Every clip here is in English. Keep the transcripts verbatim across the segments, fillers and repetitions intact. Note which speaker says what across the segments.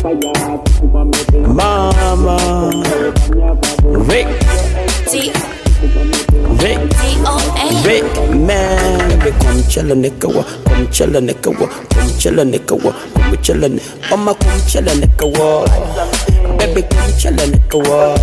Speaker 1: Mama Rick Rick Rick man Baby come chillin' nigga wa Come chillin' nigga wa Come chillin' nigga wa Come chillin' Mama come chillin' nigga wa Baby come chillin' nigga wa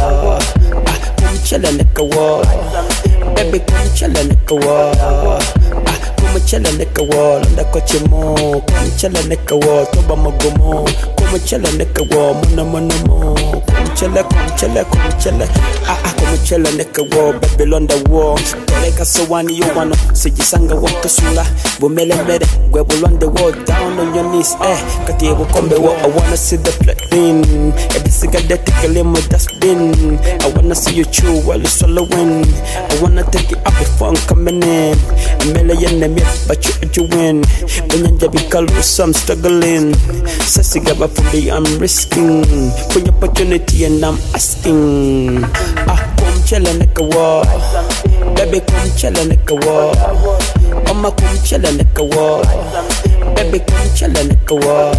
Speaker 1: Come chillin' nigga wa Baby come chillin' nigga wa Come chillin' nigga wa Landa kochi mo Come chillin' nigga wa Toba magomo Come chillin' nigga wa Muna muna mo Come chillin' come chillin' come chillin' Ah ah come chillin' nigga wa Baby londa wa Koleka sawani you wanna Sijisanga waka sula Bumele mede Gwebu londa wa Down on your knees eh Kati ebu kombe wa I wanna see the platin Edisiga detika limo dustbin I wanna see you chew while you swallowing I wanna take you up before I'm coming in Mele yene me but you you win Bunyanja bikalu so I'm struggling Sasi gaba for me I'm risking For your opportunity and I'm asking Ah come chillin' nigga wa Baby come chillin' nigga wa Mama come chillin' nigga wa Baby come chillin' nigga wa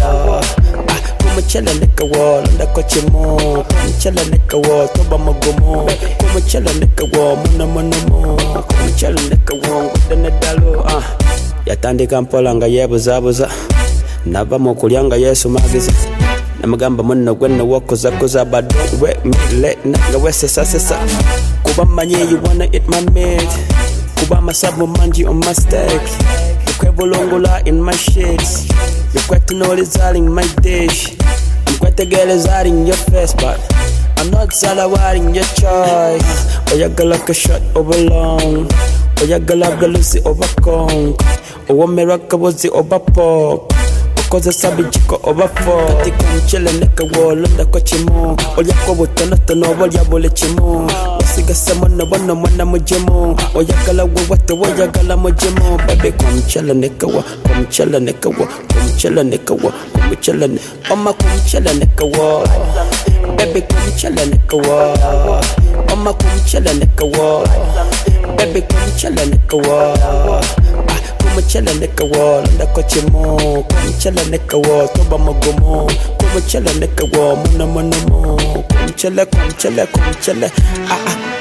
Speaker 1: Ah come chillin' nigga wa Landa kochi mo Come chillin' nigga wa Toba magomo Come chillin' nigga wa Muna muna mo Come chillin' nigga wa Ngudana dalo ah Yatandika mpola nga yebuza buza Nava mokulya nga yesu magiza Namagamba muno gwena wakoza koza But don't wake me late Nga wesesa sesa Kuba manye you wanna eat my meat Kuba masabu manji on my steak Yukwe bolongola in my shades Yukwe tinolizali in my dish Yukwe tegelezali in your face But I'm not salawari in your choice Oyagala ka shot over long Oyagala galusi over conk Owa meraka wazi over pop Okoza sabi chiko over four Kati kum chillin' nigga wa Lunda kochi mo Oyako butono tono Olya bole chimo Wasiga samona wana mwana mujimo Oyagala wawata Oyagala mujimo Baby kum chillin' nigga wa Kum chillin' nigga wa Kum chillin' nigga wa Kum chillin' Mama kum chillin' nigga wa Baby kum chillin' nigga wa Mama kum chillin' nigga wa Baby kum chillin' nigga wa Come chillin' nigga wa Landa kochi mo Come chillin' nigga wa Toba magomo Come chillin' nigga wa Muna muna mo Come chillin' come chillin' come chillin' Ah ah